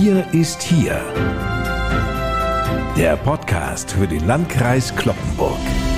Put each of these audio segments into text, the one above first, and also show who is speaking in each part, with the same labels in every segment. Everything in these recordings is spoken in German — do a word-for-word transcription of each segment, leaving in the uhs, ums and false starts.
Speaker 1: Wir ist hier. Der Podcast für den Landkreis Cloppenburg.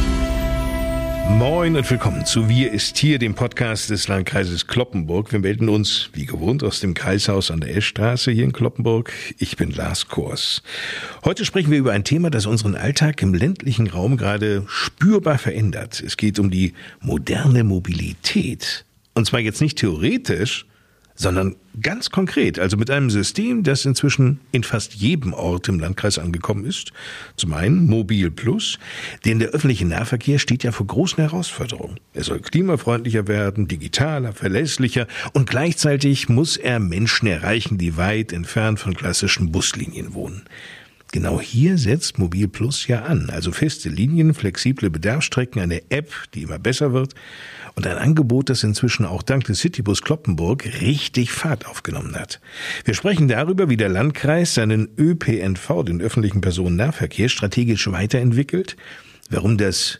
Speaker 2: Moin und willkommen zu Wir ist hier, dem Podcast des Landkreises Cloppenburg. Wir melden uns, wie gewohnt, aus dem Kreishaus an der Eschstraße hier in Cloppenburg. Ich bin Lars Kors. Heute sprechen wir über ein Thema, das unseren Alltag im ländlichen Raum gerade spürbar verändert. Es geht um die moderne Mobilität. Und zwar jetzt nicht theoretisch, sondern ganz konkret, also mit einem System, das inzwischen in fast jedem Ort im Landkreis angekommen ist. Zum einen Mobil Plus, denn der öffentliche Nahverkehr steht ja vor großen Herausforderungen. Er soll klimafreundlicher werden, digitaler, verlässlicher und gleichzeitig muss er Menschen erreichen, die weit entfernt von klassischen Buslinien wohnen. Genau hier setzt Mobil Plus ja an, also feste Linien, flexible Bedarfsstrecken, eine App, die immer besser wird und ein Angebot, das inzwischen auch dank des Citybus Cloppenburg richtig Fahrt aufgenommen hat. Wir sprechen darüber, wie der Landkreis seinen Ö P N V, den öffentlichen Personennahverkehr, strategisch weiterentwickelt, warum das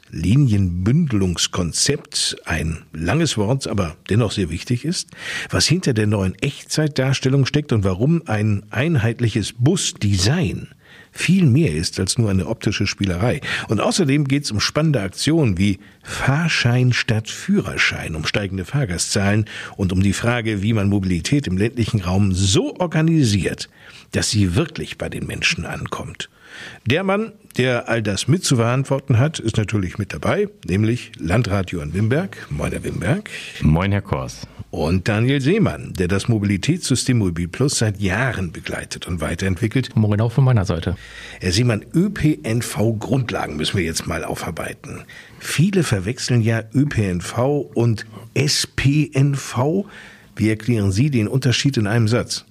Speaker 2: Linienbündelungskonzept, ein langes Wort, aber dennoch sehr wichtig ist, was hinter der neuen Echtzeitdarstellung steckt und warum ein einheitliches Busdesign viel mehr ist als nur eine optische Spielerei. Und außerdem geht es um spannende Aktionen wie Fahrschein statt Führerschein, um steigende Fahrgastzahlen und um die Frage, wie man Mobilität im ländlichen Raum so organisiert, dass sie wirklich bei den Menschen ankommt. Der Mann, der all das mit zu verantworten hat, ist natürlich mit dabei, nämlich Landrat Johann Wimberg. Moin, Herr Wimberg.
Speaker 3: Moin, Herr Kors.
Speaker 2: Und Daniel Seemann, der das Mobilitätssystem Mobil Plus seit Jahren begleitet und weiterentwickelt.
Speaker 4: Moin auch von meiner Seite.
Speaker 2: Herr Seemann, Ö P N V-Grundlagen müssen wir jetzt mal aufarbeiten. Viele verwechseln ja Ö P N V und S P N V. Wie erklären Sie den Unterschied in einem Satz?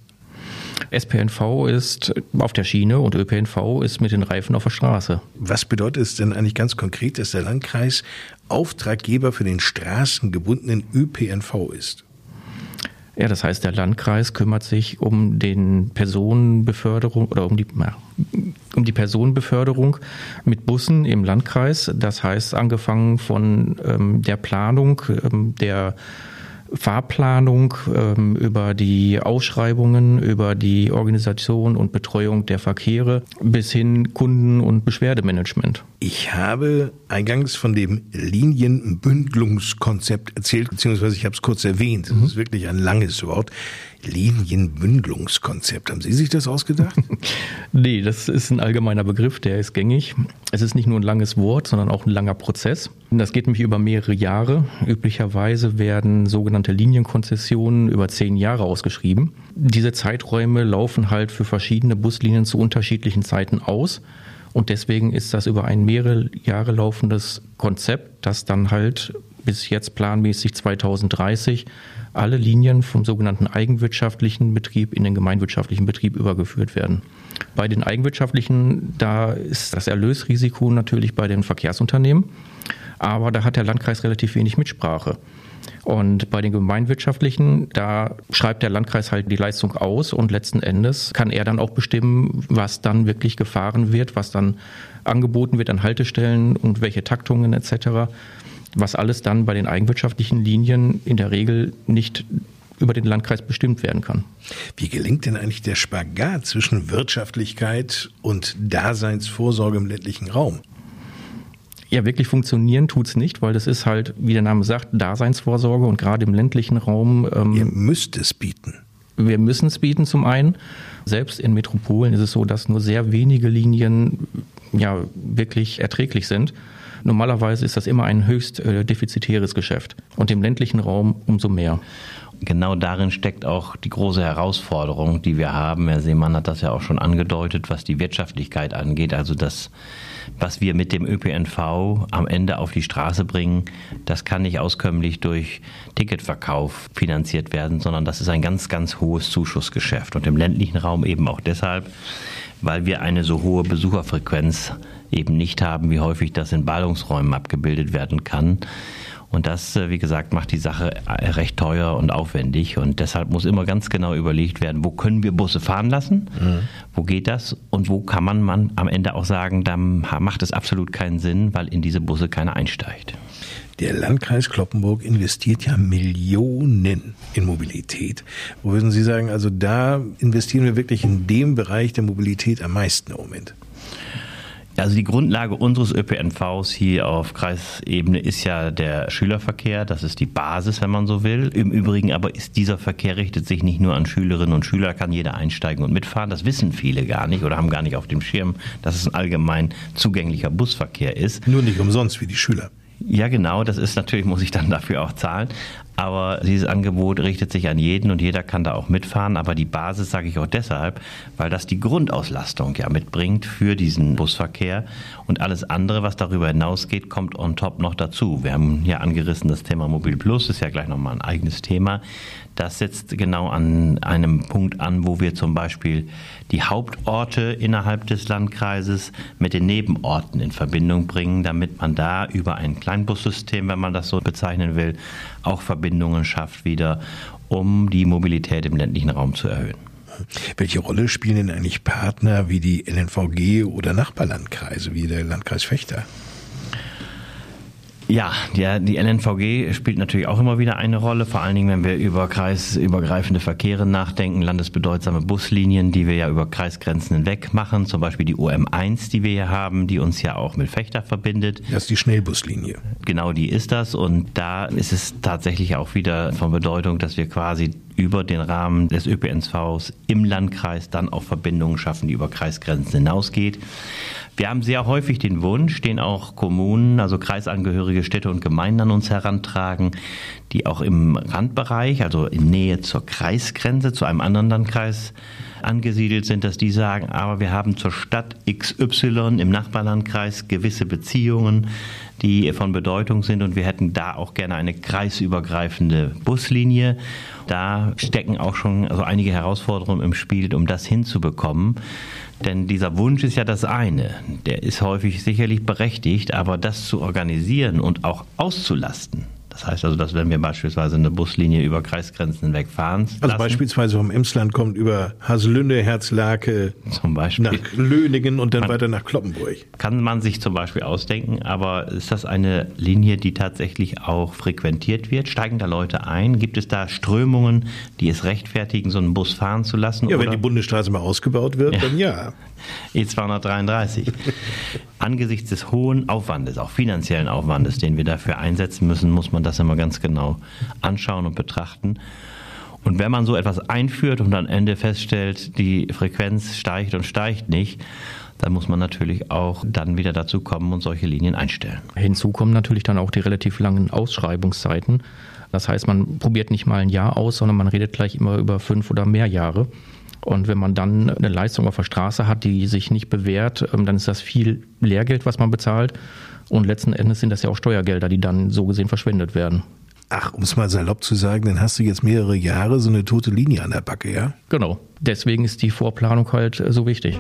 Speaker 4: S P N V ist auf der Schiene und Ö P N V ist mit den Reifen auf der Straße.
Speaker 2: Was bedeutet es denn eigentlich ganz konkret, dass der Landkreis Auftraggeber für den straßengebundenen Ö P N V ist?
Speaker 4: Ja, das heißt, der Landkreis kümmert sich um den Personenbeförderung oder um die, ja, um die Personenbeförderung mit Bussen im Landkreis. Das heißt, angefangen von ähm, der Planung, ähm, der Fahrplanung, ähm, über die Ausschreibungen, über die Organisation und Betreuung der Verkehre bis hin Kunden- und Beschwerdemanagement.
Speaker 2: Ich habe eingangs von dem Linienbündelungskonzept erzählt, beziehungsweise ich habe es kurz erwähnt. Das mhm. ist wirklich ein langes Wort. Linienbündelungskonzept. Haben Sie sich das ausgedacht?
Speaker 4: Nee, das ist ein allgemeiner Begriff, der ist gängig. Es ist nicht nur ein langes Wort, sondern auch ein langer Prozess. Das geht nämlich über mehrere Jahre. Üblicherweise werden sogenannte Linienkonzessionen über zehn Jahre ausgeschrieben. Diese Zeiträume laufen halt für verschiedene Buslinien zu unterschiedlichen Zeiten aus. Und deswegen ist das über ein mehrere Jahre laufendes Konzept, das dann halt bis jetzt planmäßig zweitausenddreißig alle Linien vom sogenannten eigenwirtschaftlichen Betrieb in den gemeinwirtschaftlichen Betrieb übergeführt werden. Bei den eigenwirtschaftlichen, da ist das Erlösrisiko natürlich bei den Verkehrsunternehmen, aber da hat der Landkreis relativ wenig Mitsprache. Und bei den gemeinwirtschaftlichen, da schreibt der Landkreis halt die Leistung aus und letzten Endes kann er dann auch bestimmen, was dann wirklich gefahren wird, was dann angeboten wird an Haltestellen und welche Taktungen et cetera, was alles dann bei den eigenwirtschaftlichen Linien in der Regel nicht über den Landkreis bestimmt werden kann.
Speaker 2: Wie gelingt denn eigentlich der Spagat zwischen Wirtschaftlichkeit und Daseinsvorsorge im ländlichen Raum?
Speaker 4: Ja, wirklich funktionieren tut's nicht, weil das ist halt, wie der Name sagt, Daseinsvorsorge und gerade im ländlichen Raum. Ähm,
Speaker 2: Ihr müsst es bieten.
Speaker 4: Wir müssen es bieten zum einen. Selbst in Metropolen ist es so, dass nur sehr wenige Linien ja wirklich erträglich sind. Normalerweise ist das immer ein höchst äh, defizitäres Geschäft und im ländlichen Raum umso mehr.
Speaker 3: Genau darin steckt auch die große Herausforderung, die wir haben. Herr Seemann hat das ja auch schon angedeutet, was die Wirtschaftlichkeit angeht. Also das, was wir mit dem Ö P N V am Ende auf die Straße bringen, das kann nicht auskömmlich durch Ticketverkauf finanziert werden, sondern das ist ein ganz, ganz hohes Zuschussgeschäft. Und im ländlichen Raum eben auch deshalb, weil wir eine so hohe Besucherfrequenz eben nicht haben, wie häufig das in Ballungsräumen abgebildet werden kann. Und das, wie gesagt, macht die Sache recht teuer und aufwendig. Und deshalb muss immer ganz genau überlegt werden, wo können wir Busse fahren lassen, mhm. wo geht das und wo kann man, man am Ende auch sagen, da macht es absolut keinen Sinn, weil in diese Busse keiner einsteigt.
Speaker 2: Der Landkreis Cloppenburg investiert ja Millionen in Mobilität. Wo würden Sie sagen, also da investieren wir wirklich in dem Bereich der Mobilität am meisten im Moment?
Speaker 3: Also die Grundlage unseres Ö P N Vs hier auf Kreisebene ist ja der Schülerverkehr. Das ist die Basis, wenn man so will. Im Übrigen aber ist dieser Verkehr richtet sich nicht nur an Schülerinnen und Schüler, kann jeder einsteigen und mitfahren. Das wissen viele gar nicht oder haben gar nicht auf dem Schirm, dass es ein allgemein zugänglicher Busverkehr ist.
Speaker 2: Nur nicht umsonst wie die Schüler.
Speaker 3: Ja, genau, das ist natürlich, muss ich dann dafür auch zahlen. Aber dieses Angebot richtet sich an jeden und jeder kann da auch mitfahren. Aber die Basis sage ich auch deshalb, weil das die Grundauslastung ja mitbringt für diesen Busverkehr. Und alles andere, was darüber hinausgeht, kommt on top noch dazu. Wir haben ja angerissen das Thema Mobil Plus, ist ja gleich nochmal ein eigenes Thema. Das setzt genau an einem Punkt an, wo wir zum Beispiel die Hauptorte innerhalb des Landkreises mit den Nebenorten in Verbindung bringen, damit man da über ein Kleinbussystem, wenn man das so bezeichnen will, auch Verbindungen schafft wieder, um die Mobilität im ländlichen Raum zu erhöhen.
Speaker 2: Welche Rolle spielen denn eigentlich Partner wie die L N V G oder Nachbarlandkreise wie der Landkreis Vechta?
Speaker 3: Ja, die, die L N V G spielt natürlich auch immer wieder eine Rolle, vor allen Dingen, wenn wir über kreisübergreifende Verkehre nachdenken, landesbedeutsame Buslinien, die wir ja über Kreisgrenzen hinweg machen, zum Beispiel die O M eins, die wir hier haben, die uns ja auch mit Vechta verbindet.
Speaker 2: Das ist die Schnellbuslinie.
Speaker 3: Genau, die ist das und da ist es tatsächlich auch wieder von Bedeutung, dass wir quasi über den Rahmen des Ö P N Vs im Landkreis dann auch Verbindungen schaffen, die über Kreisgrenzen hinausgeht. Wir haben sehr häufig den Wunsch, den auch Kommunen, also kreisangehörige Städte und Gemeinden an uns herantragen, die auch im Randbereich, also in Nähe zur Kreisgrenze, zu einem anderen Landkreis angesiedelt sind, dass die sagen, aber wir haben zur Stadt X Y im Nachbarlandkreis gewisse Beziehungen, die von Bedeutung sind und wir hätten da auch gerne eine kreisübergreifende Buslinie. Da stecken auch schon also einige Herausforderungen im Spiel, um das hinzubekommen. Denn dieser Wunsch ist ja das eine, der ist häufig sicherlich berechtigt, aber das zu organisieren und auch auszulasten, das heißt also, dass wenn wir beispielsweise eine Buslinie über Kreisgrenzen hinweg fahren lassen,
Speaker 2: also beispielsweise vom Emsland kommt über Haselünne, Herzlake
Speaker 3: zum Beispiel
Speaker 2: nach Löningen und dann
Speaker 3: man,
Speaker 2: weiter nach Cloppenburg.
Speaker 3: Kann man sich zum Beispiel ausdenken, aber ist das eine Linie, die tatsächlich auch frequentiert wird? Steigen da Leute ein? Gibt es da Strömungen, die es rechtfertigen, so einen Bus fahren zu lassen?
Speaker 2: Ja,
Speaker 3: oder?
Speaker 2: Wenn die Bundesstraße mal ausgebaut wird, ja. dann ja.
Speaker 3: E zweihundertdreiunddreißig. Angesichts des hohen Aufwandes, auch finanziellen Aufwandes, den wir dafür einsetzen müssen, muss man das immer ganz genau anschauen und betrachten. Und wenn man so etwas einführt und am Ende feststellt, die Frequenz steigt und steigt nicht, dann muss man natürlich auch dann wieder dazu kommen und solche Linien einstellen.
Speaker 4: Hinzu kommen natürlich dann auch die relativ langen Ausschreibungszeiten. Das heißt, man probiert nicht mal ein Jahr aus, sondern man redet gleich immer über fünf oder mehr Jahre. Und wenn man dann eine Leistung auf der Straße hat, die sich nicht bewährt, dann ist das viel Lehrgeld, was man bezahlt. Und letzten Endes sind das ja auch Steuergelder, die dann so gesehen verschwendet werden.
Speaker 2: Ach, um es mal salopp zu sagen, dann hast du jetzt mehrere Jahre so eine tote Linie an der Backe, ja?
Speaker 4: Genau. Deswegen ist die Vorplanung halt so wichtig.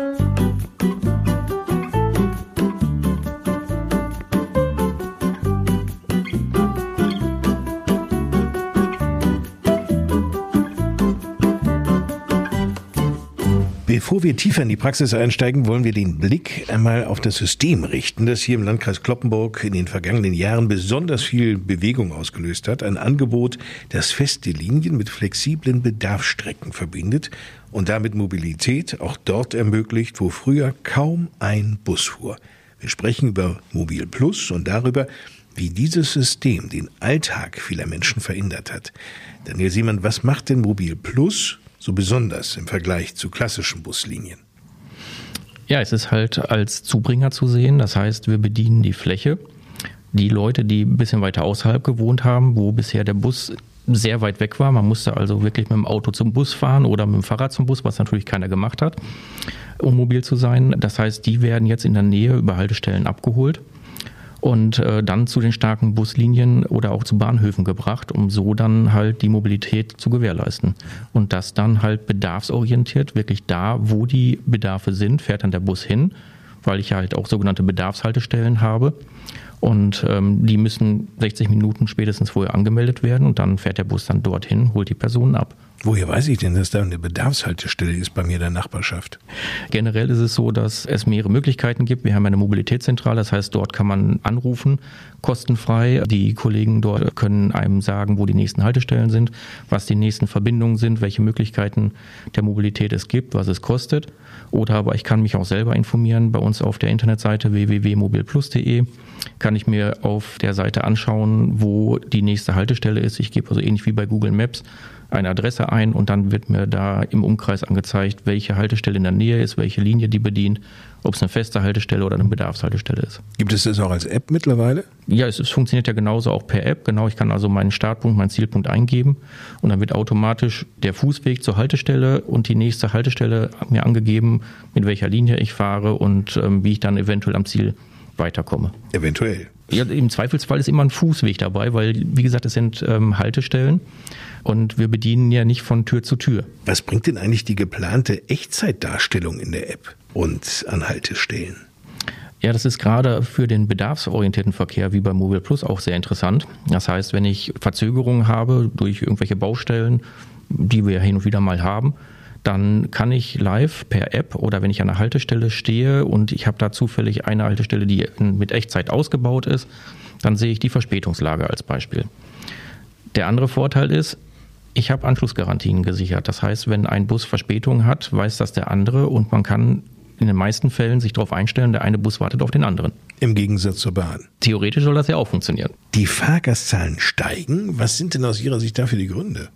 Speaker 2: Bevor wir tiefer in die Praxis einsteigen, wollen wir den Blick einmal auf das System richten, das hier im Landkreis Cloppenburg in den vergangenen Jahren besonders viel Bewegung ausgelöst hat. Ein Angebot, das feste Linien mit flexiblen Bedarfsstrecken verbindet und damit Mobilität auch dort ermöglicht, wo früher kaum ein Bus fuhr. Wir sprechen über Mobil Plus und darüber, wie dieses System den Alltag vieler Menschen verändert hat. Daniel Seemann, was macht denn Mobil Plus so besonders im Vergleich zu klassischen Buslinien?
Speaker 4: Ja, es ist halt als Zubringer zu sehen. Das heißt, wir bedienen die Fläche. Die Leute, die ein bisschen weiter außerhalb gewohnt haben, wo bisher der Bus sehr weit weg war. Man musste also wirklich mit dem Auto zum Bus fahren oder mit dem Fahrrad zum Bus, was natürlich keiner gemacht hat, um mobil zu sein. Das heißt, die werden jetzt in der Nähe über Haltestellen abgeholt und äh, dann zu den starken Buslinien oder auch zu Bahnhöfen gebracht, um so dann halt die Mobilität zu gewährleisten. Und das dann halt bedarfsorientiert, wirklich da, wo die Bedarfe sind, fährt dann der Bus hin, weil ich halt auch sogenannte Bedarfshaltestellen habe. Und ähm, die müssen sechzig Minuten spätestens vorher angemeldet werden und dann fährt der Bus dann dorthin, holt die Personen ab.
Speaker 2: Woher weiß ich denn, dass da eine Bedarfshaltestelle ist bei mir in der Nachbarschaft?
Speaker 4: Generell ist es so, dass es mehrere Möglichkeiten gibt. Wir haben eine Mobilitätszentrale, das heißt, dort kann man anrufen, kostenfrei. Die Kollegen dort können einem sagen, wo die nächsten Haltestellen sind, was die nächsten Verbindungen sind, welche Möglichkeiten der Mobilität es gibt, was es kostet. Oder aber ich kann mich auch selber informieren. Bei uns auf der Internetseite w w w punkt mobilplus punkt d e kann ich mir auf der Seite anschauen, wo die nächste Haltestelle ist. Ich gebe also ähnlich wie bei Google Maps eine Adresse ein und dann wird mir da im Umkreis angezeigt, welche Haltestelle in der Nähe ist, welche Linie die bedient, ob es eine feste Haltestelle oder eine Bedarfshaltestelle ist.
Speaker 2: Gibt es das auch als App mittlerweile?
Speaker 4: Ja, es, es funktioniert ja genauso auch per App. Genau, ich kann also meinen Startpunkt, meinen Zielpunkt eingeben und dann wird automatisch der Fußweg zur Haltestelle und die nächste Haltestelle mir angegeben, mit welcher Linie ich fahre und ähm, wie ich dann eventuell am Ziel weiterkomme.
Speaker 2: Eventuell.
Speaker 4: Ja, im Zweifelsfall ist immer ein Fußweg dabei, weil, wie gesagt, es sind ähm, Haltestellen und wir bedienen ja nicht von Tür zu Tür.
Speaker 2: Was bringt denn eigentlich die geplante Echtzeitdarstellung in der App und an Haltestellen?
Speaker 4: Ja, das ist gerade für den bedarfsorientierten Verkehr wie bei MobilPlus auch sehr interessant. Das heißt, wenn ich Verzögerungen habe durch irgendwelche Baustellen, die wir hin und wieder mal haben, dann kann ich live per App oder wenn ich an einer Haltestelle stehe und ich habe da zufällig eine Haltestelle, die mit Echtzeit ausgebaut ist, dann sehe ich die Verspätungslage als Beispiel. Der andere Vorteil ist, ich habe Anschlussgarantien gesichert. Das heißt, wenn ein Bus Verspätung hat, weiß das der andere und man kann in den meisten Fällen sich darauf einstellen, der eine Bus wartet auf den anderen.
Speaker 2: Im Gegensatz zur Bahn.
Speaker 4: Theoretisch soll das ja auch funktionieren.
Speaker 2: Die Fahrgastzahlen steigen. Was sind denn aus Ihrer Sicht dafür die Gründe?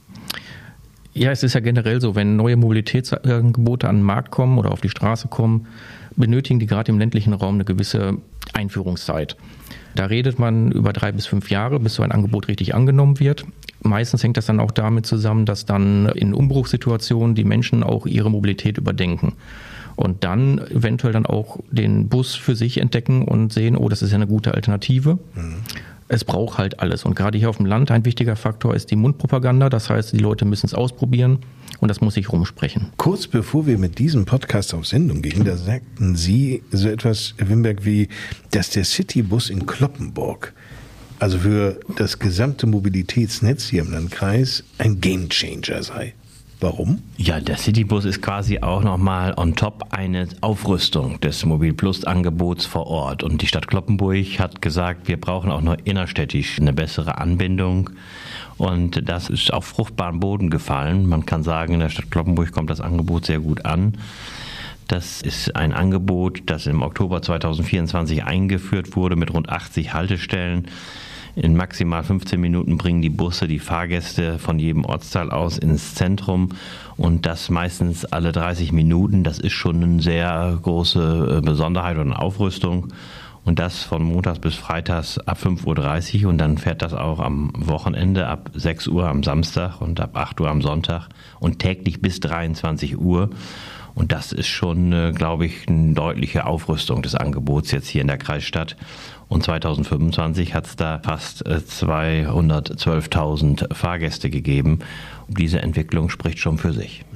Speaker 4: Ja, es ist ja generell so, wenn neue Mobilitätsangebote an den Markt kommen oder auf die Straße kommen, benötigen die gerade im ländlichen Raum eine gewisse Einführungszeit. Da redet man über drei bis fünf Jahre, bis so ein Angebot richtig angenommen wird. Meistens hängt das dann auch damit zusammen, dass dann in Umbruchssituationen die Menschen auch ihre Mobilität überdenken. Und dann eventuell dann auch den Bus für sich entdecken und sehen, oh, das ist ja eine gute Alternative. Mhm. Es braucht halt alles. Und gerade hier auf dem Land ein wichtiger Faktor ist die Mundpropaganda. Das heißt, die Leute müssen es ausprobieren und das muss sich rumsprechen.
Speaker 2: Kurz bevor wir mit diesem Podcast auf Sendung gingen, da sagten Sie so etwas, Herr Wimberg, wie, dass der Citybus in Cloppenburg, also für das gesamte Mobilitätsnetz hier im Landkreis, ein Gamechanger sei. Warum?
Speaker 3: Ja, der Citybus ist quasi auch nochmal on top eine Aufrüstung des MobilPlus-Angebots vor Ort. Und die Stadt Cloppenburg hat gesagt, wir brauchen auch noch innerstädtisch eine bessere Anbindung. Und das ist auf fruchtbaren Boden gefallen. Man kann sagen, in der Stadt Cloppenburg kommt das Angebot sehr gut an. Das ist ein Angebot, das im Oktober zweitausendvierundzwanzig eingeführt wurde mit rund achtzig Haltestellen. In maximal fünfzehn Minuten bringen die Busse die Fahrgäste von jedem Ortsteil aus ins Zentrum und das meistens alle dreißig Minuten. Das ist schon eine sehr große Besonderheit und eine Aufrüstung und das von montags bis freitags ab fünf Uhr dreißig und dann fährt das auch am Wochenende ab sechs Uhr am Samstag und ab acht Uhr am Sonntag und täglich bis dreiundzwanzig Uhr. Und das ist schon, glaube ich, eine deutliche Aufrüstung des Angebots jetzt hier in der Kreisstadt. Und zweitausendfünfundzwanzig hat es da fast zweihundertzwölftausend Fahrgäste gegeben. Diese Entwicklung spricht schon für sich.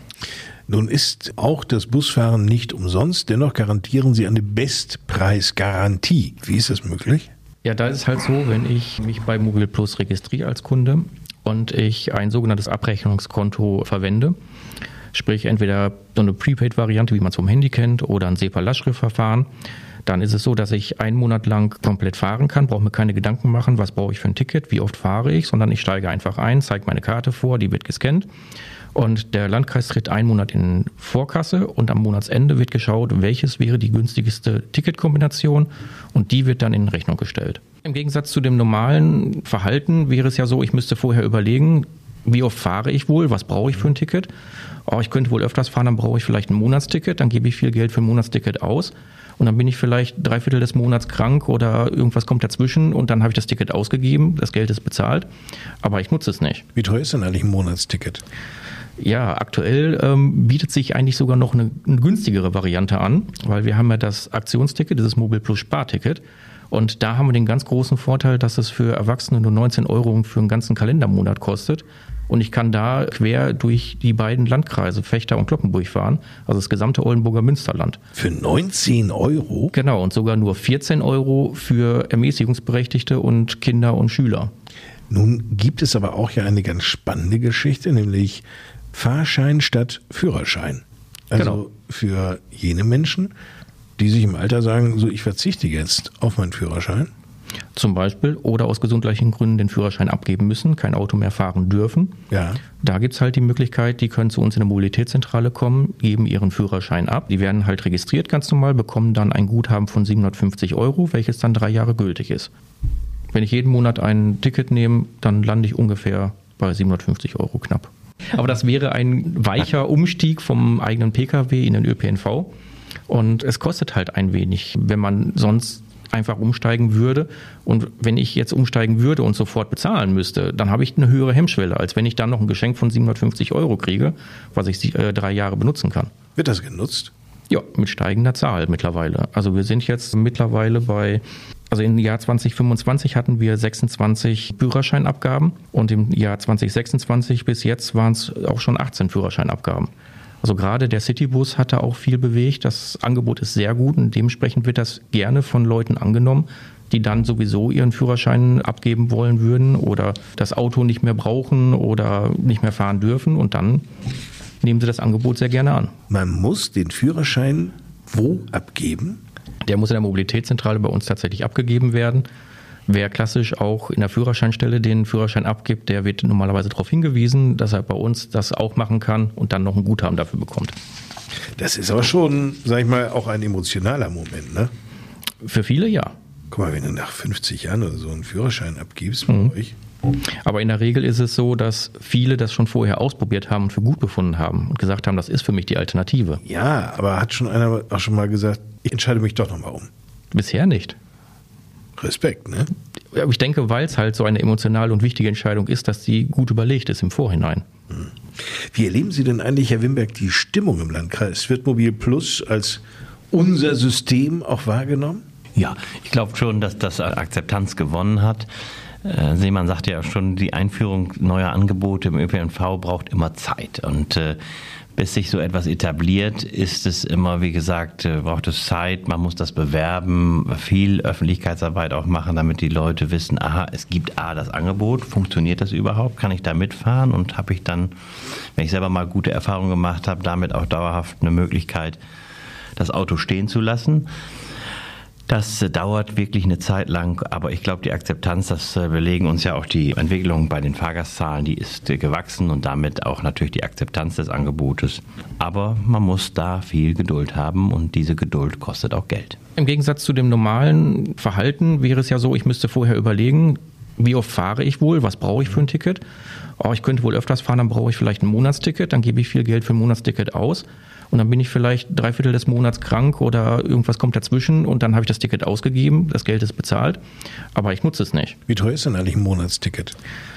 Speaker 2: Nun ist auch das Busfahren nicht umsonst, dennoch garantieren Sie eine Bestpreisgarantie. Wie ist das möglich?
Speaker 4: Ja, da ist es halt so, wenn ich mich bei MobilPlus registriere als Kunde und ich ein sogenanntes Abrechnungskonto verwende, sprich entweder so eine Prepaid-Variante, wie man es vom Handy kennt, oder ein SEPA-Lastschriftverfahren, dann ist es so, dass ich einen Monat lang komplett fahren kann, brauche mir keine Gedanken machen, was brauche ich für ein Ticket, wie oft fahre ich, sondern ich steige einfach ein, zeige meine Karte vor, die wird gescannt und der Landkreis tritt einen Monat in Vorkasse und am Monatsende wird geschaut, welches wäre die günstigste Ticketkombination und die wird dann in Rechnung gestellt. Im Gegensatz zu dem normalen Verhalten wäre es ja so, ich müsste vorher überlegen, wie oft fahre ich wohl, was brauche ich für ein Ticket? Oh, ich könnte wohl öfters fahren, dann brauche ich vielleicht ein Monatsticket, dann gebe ich viel Geld für ein Monatsticket aus und dann bin ich vielleicht drei Viertel des Monats krank oder irgendwas kommt dazwischen und dann habe ich das Ticket ausgegeben, das Geld ist bezahlt, aber ich nutze es nicht.
Speaker 2: Wie teuer ist denn eigentlich ein Monatsticket?
Speaker 4: Ja, aktuell ähm, bietet sich eigentlich sogar noch eine, eine günstigere Variante an, weil wir haben ja das Aktionsticket, dieses MobilPlus Sparticket. Und da haben wir den ganz großen Vorteil, dass es für Erwachsene nur neunzehn Euro für einen ganzen Kalendermonat kostet Und ich kann da quer durch die beiden Landkreise Vechta und Cloppenburg fahren, also das gesamte Oldenburger Münsterland.
Speaker 2: Für neunzehn Euro?
Speaker 4: Genau, und sogar nur vierzehn Euro für Ermäßigungsberechtigte und Kinder und Schüler.
Speaker 2: Nun gibt es aber auch ja eine ganz spannende Geschichte, nämlich Fahrschein statt Führerschein. Also
Speaker 4: Genau.
Speaker 2: für jene Menschen, die sich im Alter sagen, so ich verzichte jetzt auf meinen Führerschein.
Speaker 4: Zum Beispiel oder aus gesundheitlichen Gründen den Führerschein abgeben müssen, kein Auto mehr fahren dürfen.
Speaker 2: Ja.
Speaker 4: Da gibt es halt die Möglichkeit, die können zu uns in der Mobilitätszentrale kommen, geben ihren Führerschein ab. Die werden halt registriert ganz normal, bekommen dann ein Guthaben von siebenhundertfünfzig Euro, welches dann drei Jahre gültig ist. Wenn ich jeden Monat ein Ticket nehme, dann lande ich ungefähr bei siebenhundertfünfzig Euro knapp. Aber das wäre ein weicher Umstieg vom eigenen Pkw in den Ö P N V. Und es kostet halt ein wenig, wenn man sonst einfach umsteigen würde. Und wenn ich jetzt umsteigen würde und sofort bezahlen müsste, dann habe ich eine höhere Hemmschwelle, als wenn ich dann noch ein Geschenk von siebenhundertfünfzig Euro kriege, was ich äh, drei Jahre benutzen kann.
Speaker 2: Wird das genutzt?
Speaker 4: Ja, mit steigender Zahl mittlerweile. Also wir sind jetzt mittlerweile bei, also im Jahr zwanzig fünfundzwanzig hatten wir sechsundzwanzig Führerscheinabgaben und im Jahr zwanzig sechsundzwanzig bis jetzt waren es auch schon achtzehn Führerscheinabgaben. Also gerade der Citybus hat da auch viel bewegt. Das Angebot ist sehr gut und dementsprechend wird das gerne von Leuten angenommen, die dann sowieso ihren Führerschein abgeben wollen würden oder das Auto nicht mehr brauchen oder nicht mehr fahren dürfen und dann nehmen sie das Angebot sehr gerne an.
Speaker 2: Man muss den Führerschein wo abgeben?
Speaker 4: Der muss in der Mobilitätszentrale bei uns tatsächlich abgegeben werden. Wer klassisch auch in der Führerscheinstelle den Führerschein abgibt, der wird normalerweise darauf hingewiesen, dass er bei uns das auch machen kann und dann noch ein Guthaben dafür bekommt.
Speaker 2: Das ist aber schon, sag ich mal, auch ein emotionaler Moment, ne?
Speaker 4: Für viele ja.
Speaker 2: Guck mal, wenn du nach fünfzig Jahren oder so einen Führerschein abgibst bei
Speaker 4: Mhm.
Speaker 2: euch.
Speaker 4: Aber in der Regel ist es so, dass viele das schon vorher ausprobiert haben und für gut befunden haben und gesagt haben, das ist für mich die Alternative.
Speaker 2: Ja, aber hat schon einer auch schon mal gesagt, ich entscheide mich doch nochmal um.
Speaker 4: Bisher nicht.
Speaker 2: Respekt, ne?
Speaker 4: Aber ich denke, weil es halt so eine emotionale und wichtige Entscheidung ist, dass die gut überlegt ist im Vorhinein.
Speaker 2: Wie erleben Sie denn eigentlich, Herr Wimberg, die Stimmung im Landkreis? Wird Mobil Plus als unser System auch wahrgenommen?
Speaker 3: Ja, ich glaube schon, dass das Akzeptanz gewonnen hat. Äh, Seemann sagt ja schon, die Einführung neuer Angebote im Ö P N V braucht immer Zeit. Und äh, bis sich so etwas etabliert, ist es immer, wie gesagt, äh, braucht es Zeit. Man muss das bewerben, viel Öffentlichkeitsarbeit auch machen, damit die Leute wissen, aha, es gibt A, das Angebot, funktioniert das überhaupt? Kann ich da mitfahren? Und habe ich dann, wenn ich selber mal gute Erfahrungen gemacht habe, damit auch dauerhaft eine Möglichkeit, das Auto stehen zu lassen? Das dauert wirklich eine Zeit lang, aber ich glaube, die Akzeptanz, das belegen uns ja auch die Entwicklung bei den Fahrgastzahlen, die ist gewachsen und damit auch natürlich die Akzeptanz des Angebotes. Aber man muss da viel Geduld haben und diese Geduld kostet auch Geld.
Speaker 4: Im Gegensatz zu dem normalen Verhalten wäre es ja so, ich müsste vorher überlegen, wie oft fahre ich wohl, was brauche ich für ein Ticket? Oh, ich könnte wohl öfters fahren, dann brauche ich vielleicht ein Monatsticket, dann gebe ich viel Geld für ein Monatsticket aus. Und dann bin ich vielleicht drei Viertel des Monats krank oder irgendwas kommt dazwischen und dann habe ich das Ticket ausgegeben, das Geld ist bezahlt, aber ich nutze es nicht.
Speaker 2: Wie teuer ist denn eigentlich ein Monatsticket?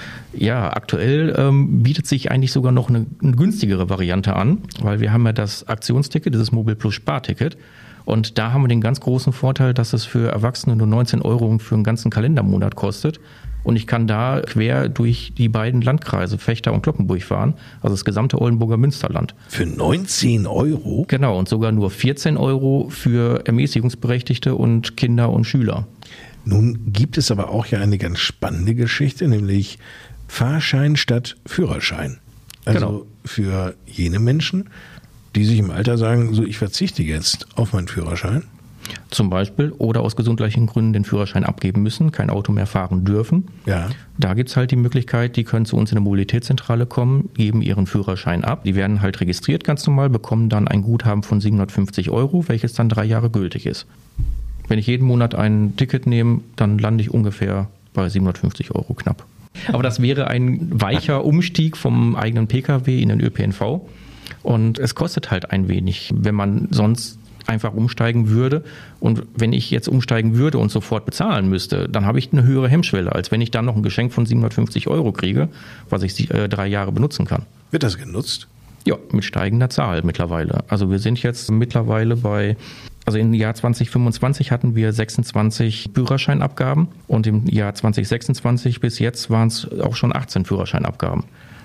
Speaker 4: Ja, aktuell ähm, bietet sich eigentlich sogar noch eine, eine günstigere Variante an, weil wir haben ja das Aktionsticket, dieses Mobil Plus Sparticket. Und da haben wir den ganz großen Vorteil, dass es für Erwachsene nur neunzehn Euro für einen ganzen Kalendermonat kostet. Und ich kann da quer durch die beiden Landkreise Vechta und Cloppenburg fahren, also das gesamte Oldenburger Münsterland.
Speaker 2: Für neunzehn Euro?
Speaker 4: Genau, und sogar nur vierzehn Euro für Ermäßigungsberechtigte und Kinder und Schüler.
Speaker 2: Nun gibt es aber auch ja eine ganz spannende Geschichte, nämlich Fahrschein statt Führerschein. Also
Speaker 4: Genau.
Speaker 2: für jene Menschen, die sich im Alter sagen, so ich verzichte jetzt auf meinen Führerschein.
Speaker 4: Zum Beispiel oder aus gesundheitlichen Gründen den Führerschein abgeben müssen, kein Auto mehr fahren dürfen.
Speaker 2: Ja.
Speaker 4: Da gibt es halt die Möglichkeit, die können zu uns in der Mobilitätszentrale kommen, geben ihren Führerschein ab. Die werden halt registriert ganz normal, bekommen dann ein Guthaben von siebenhundertfünfzig Euro, welches dann drei Jahre gültig ist. Wenn ich jeden Monat ein Ticket nehme, dann lande ich ungefähr bei siebenhundertfünfzig Euro knapp. Aber das wäre ein weicher Umstieg vom eigenen Pkw in den Ö P N V. Und es kostet halt ein wenig, wenn man sonst einfach umsteigen würde. Und wenn ich jetzt umsteigen würde und sofort bezahlen müsste, dann habe ich eine höhere Hemmschwelle, als wenn ich dann noch ein Geschenk von siebenhundertfünfzig Euro kriege, was ich äh, drei Jahre benutzen kann.
Speaker 2: Wird das genutzt?
Speaker 4: Ja, mit steigender Zahl mittlerweile. Also wir sind jetzt mittlerweile bei, also im Jahr zwanzig fünfundzwanzig hatten wir sechsundzwanzig Führerscheinabgaben und im Jahr zwanzig sechsundzwanzig bis jetzt waren es auch schon achtzehn Führerscheinabgaben.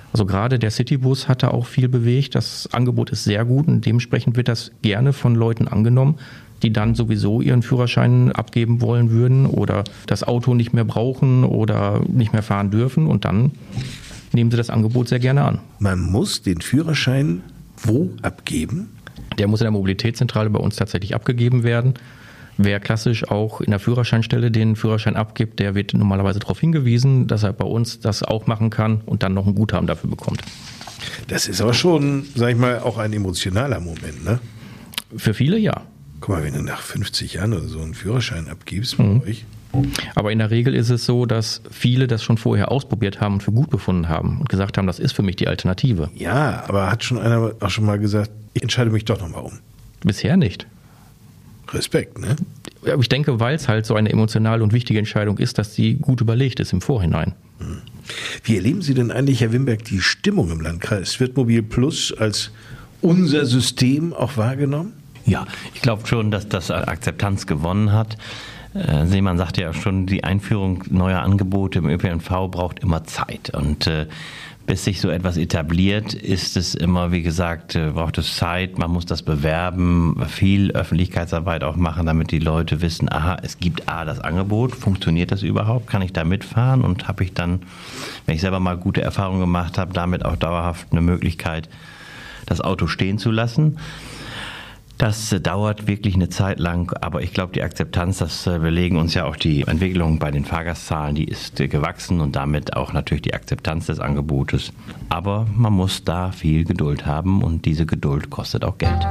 Speaker 4: Also gerade der Citybus hat da auch viel bewegt. Das Angebot ist sehr gut und dementsprechend wird das gerne von Leuten angenommen, die dann sowieso ihren Führerschein abgeben wollen würden oder das Auto nicht mehr brauchen oder nicht mehr fahren dürfen. Und dann nehmen sie das Angebot sehr gerne an.
Speaker 2: Man muss den Führerschein wo abgeben?
Speaker 4: Der muss in der Mobilitätszentrale bei uns tatsächlich abgegeben werden. Wer klassisch auch in der Führerscheinstelle den Führerschein abgibt, der wird normalerweise darauf hingewiesen, dass er bei uns das auch machen kann und dann noch ein Guthaben dafür bekommt.
Speaker 2: Das ist aber schon, sag ich mal, auch ein emotionaler Moment, ne?
Speaker 4: Für viele ja.
Speaker 2: Guck mal, wenn du nach fünfzig Jahren oder so einen Führerschein abgibst bei
Speaker 4: Mhm.
Speaker 2: euch.
Speaker 4: Aber in der Regel ist es so, dass viele das schon vorher ausprobiert haben und für gut befunden haben und gesagt haben, das ist für mich die Alternative.
Speaker 2: Ja, aber hat schon einer auch schon mal gesagt, ich entscheide mich doch nochmal um.
Speaker 4: Bisher nicht.
Speaker 2: Respekt, ne?
Speaker 4: Aber ich denke, weil es halt so eine emotionale und wichtige Entscheidung ist, dass sie gut überlegt ist im Vorhinein.
Speaker 2: Wie erleben Sie denn eigentlich, Herr Wimberg, die Stimmung im Landkreis? Wird Mobil Plus als unser System auch wahrgenommen?
Speaker 3: Ja, ich glaube schon, dass das Akzeptanz gewonnen hat. Äh, Seemann sagte ja schon, die Einführung neuer Angebote im Ö P N V braucht immer Zeit. Und äh, bis sich so etwas etabliert, ist es immer, wie gesagt, äh, braucht es Zeit. Man muss das bewerben, viel Öffentlichkeitsarbeit auch machen, damit die Leute wissen, aha, es gibt A, das Angebot, funktioniert das überhaupt, kann ich da mitfahren? Und habe ich dann, wenn ich selber mal gute Erfahrungen gemacht habe, damit auch dauerhaft eine Möglichkeit, das Auto stehen zu lassen. Das äh, dauert wirklich eine Zeit lang, aber ich glaube, die Akzeptanz, das äh, belegen uns ja auch die Entwicklung bei den Fahrgastzahlen, die ist äh, gewachsen und damit auch natürlich die Akzeptanz des Angebotes. Aber man muss da viel Geduld haben und diese Geduld kostet auch Geld.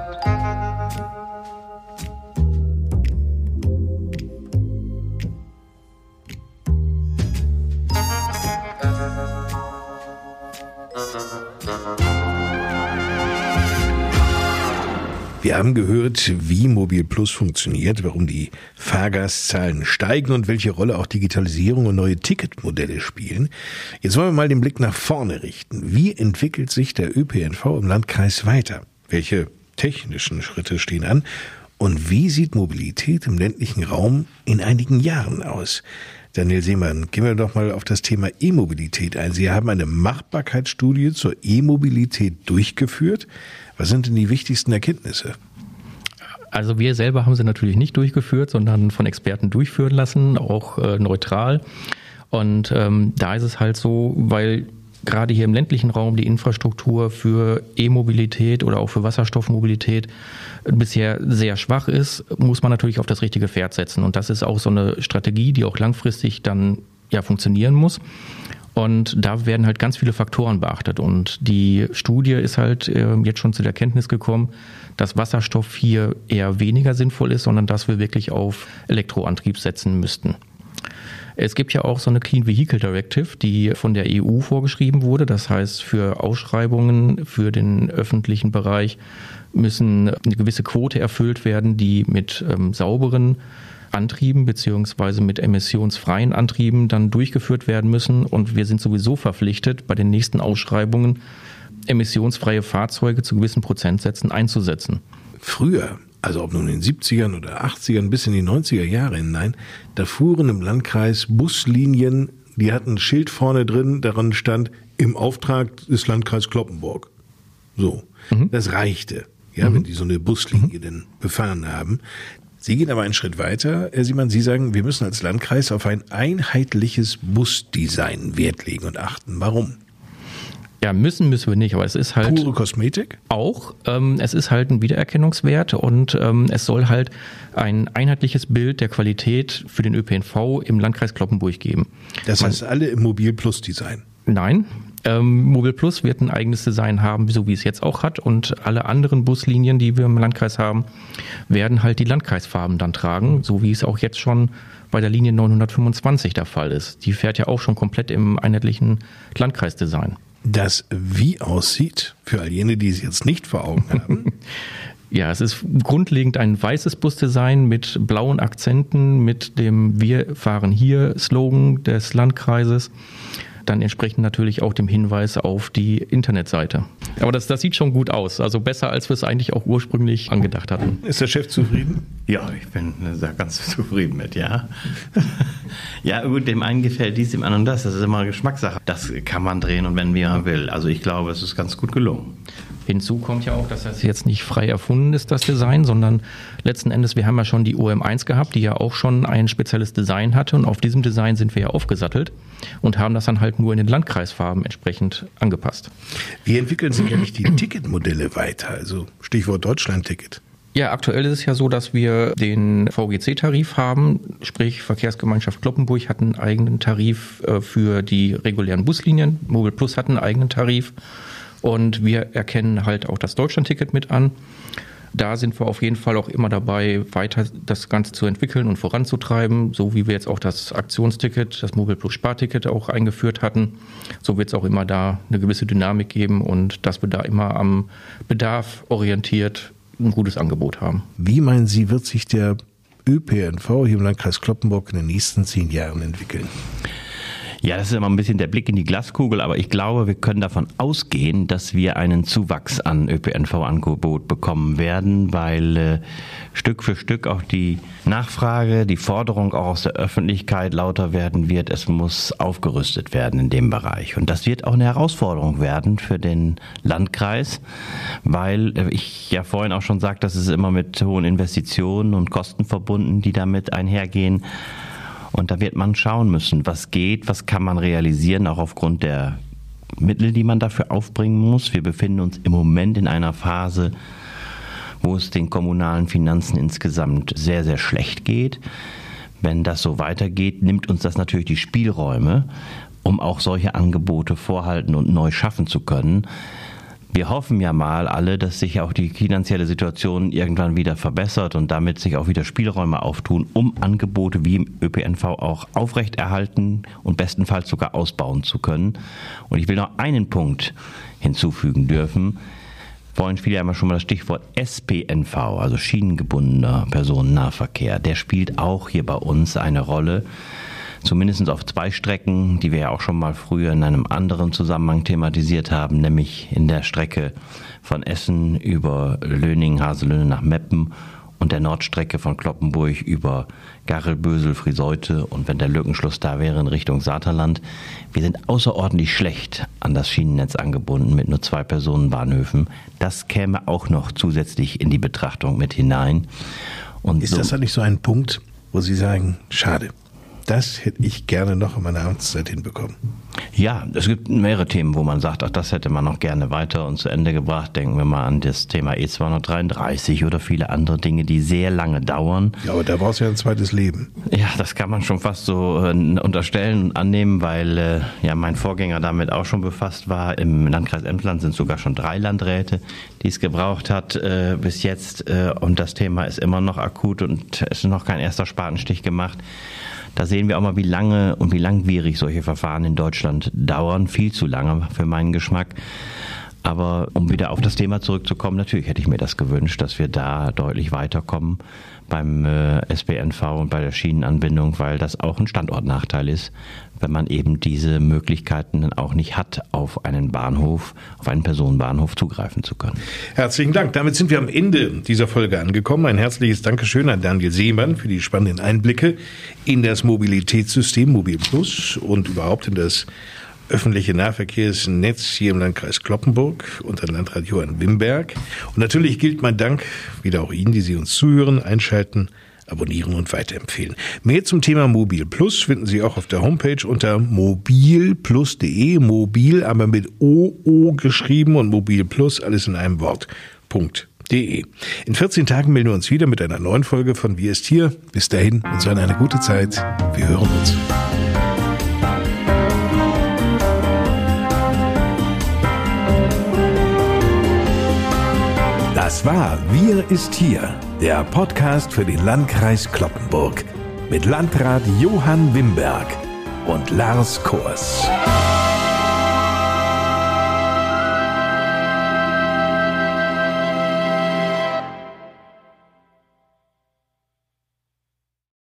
Speaker 2: Wir haben gehört, wie Mobil Plus funktioniert, warum die Fahrgastzahlen steigen und welche Rolle auch Digitalisierung und neue Ticketmodelle spielen. Jetzt wollen wir mal den Blick nach vorne richten. Wie entwickelt sich der Ö P N V im Landkreis weiter? Welche technischen Schritte stehen an? Und wie sieht Mobilität im ländlichen Raum in einigen Jahren aus? Daniel Seemann, gehen wir doch mal auf das Thema E-Mobilität ein. Sie haben eine Machbarkeitsstudie zur E-Mobilität durchgeführt. Was sind denn die wichtigsten Erkenntnisse?
Speaker 4: Also wir selber haben sie natürlich nicht durchgeführt, sondern von Experten durchführen lassen, auch äh, neutral. Und ähm, da ist es halt so, weil gerade hier im ländlichen Raum die Infrastruktur für E-Mobilität oder auch für Wasserstoffmobilität bisher sehr schwach ist, muss man natürlich auf das richtige Pferd setzen. Und das ist auch so eine Strategie, die auch langfristig dann ja funktionieren muss. Und da werden halt ganz viele Faktoren beachtet. Und die Studie ist halt äh, jetzt schon zu der Erkenntnis gekommen, dass Wasserstoff hier eher weniger sinnvoll ist, sondern dass wir wirklich auf Elektroantrieb setzen müssten. Es gibt ja auch so eine Clean Vehicle Directive, die von der E U vorgeschrieben wurde. Das heißt, für Ausschreibungen für den öffentlichen Bereich müssen eine gewisse Quote erfüllt werden, die mit ähm, sauberen Antrieben beziehungsweise mit emissionsfreien Antrieben dann durchgeführt werden müssen. Und wir sind sowieso verpflichtet, bei den nächsten Ausschreibungen emissionsfreie Fahrzeuge zu gewissen Prozentsätzen einzusetzen.
Speaker 2: Früher, also ob nun in den siebzigern oder achtzigern bis in die neunziger Jahre hinein, da fuhren im Landkreis Buslinien, die hatten ein Schild vorne drin, daran stand, im Auftrag des Landkreis Cloppenburg. So, mhm. Das reichte, ja, mhm. wenn die so eine Buslinie mhm. denn befahren haben. Sie gehen aber einen Schritt weiter, Herr Seemann, Sie sagen, wir müssen als Landkreis auf ein einheitliches Busdesign Wert legen und achten. Warum?
Speaker 4: Ja, müssen müssen wir nicht, aber es ist halt...
Speaker 2: Pure Kosmetik?
Speaker 4: Auch. Ähm, es ist halt ein Wiedererkennungswert und ähm, es soll halt ein einheitliches Bild der Qualität für den Ö P N V im Landkreis Cloppenburg geben.
Speaker 2: Das heißt, alle im Mobil Plus Design?
Speaker 4: Nein. Ähm, Mobil Plus wird ein eigenes Design haben, so wie es jetzt auch hat, und alle anderen Buslinien, die wir im Landkreis haben, werden halt die Landkreisfarben dann tragen, so wie es auch jetzt schon bei der Linie neunhundertfünfundzwanzig der Fall ist. Die fährt ja auch schon komplett im einheitlichen Landkreisdesign.
Speaker 2: Das wie aussieht, für all jene, die es jetzt nicht vor Augen haben?
Speaker 4: Ja, es ist grundlegend ein weißes Busdesign mit blauen Akzenten, mit dem Wir fahren hier Slogan des Landkreises. dann entsprechend natürlich auch dem Hinweis auf die Internetseite. Aber das, das sieht schon gut aus, also besser, als wir es eigentlich auch ursprünglich angedacht hatten.
Speaker 2: Ist der Chef zufrieden?
Speaker 3: Ja, ich bin da ganz zufrieden mit, ja. Ja gut, dem einen gefällt dies, dem anderen das, das ist immer Geschmackssache. Das kann man drehen und wenn man will. Also ich glaube, es ist ganz gut gelungen.
Speaker 4: Hinzu kommt ja auch, dass das jetzt nicht frei erfunden ist, das Design, sondern letzten Endes, wir haben ja schon die O M eins gehabt, die ja auch schon ein spezielles Design hatte und auf diesem Design sind wir ja aufgesattelt und haben das dann halt nur in den Landkreisfarben entsprechend angepasst.
Speaker 2: Wie entwickeln sich eigentlich die Ticketmodelle weiter? Also Stichwort Deutschland-Ticket.
Speaker 4: Ja, aktuell ist es ja so, dass wir den V G C-Tarif haben, sprich Verkehrsgemeinschaft Cloppenburg hat einen eigenen Tarif für die regulären Buslinien, Mobil Plus hat einen eigenen Tarif und wir erkennen halt auch das Deutschland-Ticket mit an. Da sind wir auf jeden Fall auch immer dabei, weiter das Ganze zu entwickeln und voranzutreiben, so wie wir jetzt auch das Aktionsticket, das Mobil Plus Sparticket auch eingeführt hatten. So wird es auch immer da eine gewisse Dynamik geben und dass wir da immer am Bedarf orientiert ein gutes Angebot haben.
Speaker 2: Wie meinen Sie, wird sich der Ö P N V hier im Landkreis Cloppenburg in den nächsten zehn Jahren entwickeln?
Speaker 3: Ja, das ist immer ein bisschen der Blick in die Glaskugel, aber ich glaube, wir können davon ausgehen, dass wir einen Zuwachs an Ö P N V-Angebot bekommen werden, weil äh, Stück für Stück auch die Nachfrage, die Forderung auch aus der Öffentlichkeit lauter werden wird. Es muss aufgerüstet werden in dem Bereich. Und das wird auch eine Herausforderung werden für den Landkreis, weil äh, ich ja vorhin auch schon sagte, das ist immer mit hohen Investitionen und Kosten verbunden, die damit einhergehen. Und da wird man schauen müssen, was geht, was kann man realisieren, auch aufgrund der Mittel, die man dafür aufbringen muss. Wir befinden uns im Moment in einer Phase, wo es den kommunalen Finanzen insgesamt sehr, sehr schlecht geht. Wenn das so weitergeht, nimmt uns das natürlich die Spielräume, um auch solche Angebote vorhalten und neu schaffen zu können. Wir hoffen ja mal alle, dass sich auch die finanzielle Situation irgendwann wieder verbessert und damit sich auch wieder Spielräume auftun, um Angebote wie im Ö P N V auch aufrechterhalten und bestenfalls sogar ausbauen zu können. Und ich will noch einen Punkt hinzufügen dürfen. Vorhin fiel ja immer schon mal das Stichwort S P N V, also schienengebundener Personennahverkehr. Der spielt auch hier bei uns eine Rolle. Zumindest auf zwei Strecken, die wir ja auch schon mal früher in einem anderen Zusammenhang thematisiert haben, nämlich in der Strecke von Essen über Löningen, Haselünne nach Meppen und der Nordstrecke von Cloppenburg über Garrelbösel, Friseute und wenn der Lückenschluss da wäre in Richtung Saterland. Wir sind außerordentlich schlecht an das Schienennetz angebunden mit nur zwei Personenbahnhöfen. Das käme auch noch zusätzlich in die Betrachtung mit hinein. Und
Speaker 2: ist
Speaker 3: so,
Speaker 2: das dann nicht so ein Punkt, wo Sie sagen, schade? Das hätte ich gerne noch in meiner Amtszeit hinbekommen.
Speaker 3: Ja, es gibt mehrere Themen, wo man sagt, ach, das hätte man noch gerne weiter und zu Ende gebracht. Denken wir mal an das Thema E zweihundertdreiunddreißig oder viele andere Dinge, die sehr lange dauern.
Speaker 2: Ja, aber da brauchst du ja ein zweites Leben.
Speaker 3: Ja, das kann man schon fast so äh, unterstellen und annehmen, weil äh, ja mein Vorgänger damit auch schon befasst war. Im Landkreis Emsland sind sogar schon drei Landräte, die es gebraucht hat äh, bis jetzt. Äh, und das Thema ist immer noch akut und es ist noch kein erster Spatenstich gemacht. Da sehen wir auch mal, wie lange und wie langwierig solche Verfahren in Deutschland dauern. Viel zu lange für meinen Geschmack. Aber um wieder auf das Thema zurückzukommen, natürlich hätte ich mir das gewünscht, dass wir da deutlich weiterkommen beim äh, S P N V und bei der Schienenanbindung, weil das auch ein Standortnachteil ist, wenn man eben diese Möglichkeiten dann auch nicht hat, auf einen Bahnhof, auf einen Personenbahnhof zugreifen zu können.
Speaker 2: Herzlichen Dank. Damit sind wir am Ende dieser Folge angekommen. Ein herzliches Dankeschön an Daniel Seemann für die spannenden Einblicke in das Mobilitätssystem Mobil Plus und überhaupt in das öffentliche Nahverkehrsnetz hier im Landkreis Cloppenburg und an Landrat Johann Wimberg. Und natürlich gilt mein Dank wieder auch Ihnen, die Sie uns zuhören, einschalten, abonnieren und weiterempfehlen. Mehr zum Thema Mobil Plus finden Sie auch auf der Homepage unter mobilplus punkt de. Mobil, aber mit O O geschrieben und Mobil Plus, alles in einem Wort. .de. In vierzehn Tagen melden wir uns wieder mit einer neuen Folge von Wir ist hier. Bis dahin und so eine gute Zeit. Wir hören uns.
Speaker 1: Das war Wir ist hier, der Podcast für den Landkreis Cloppenburg mit Landrat Johann Wimberg und Lars Kors.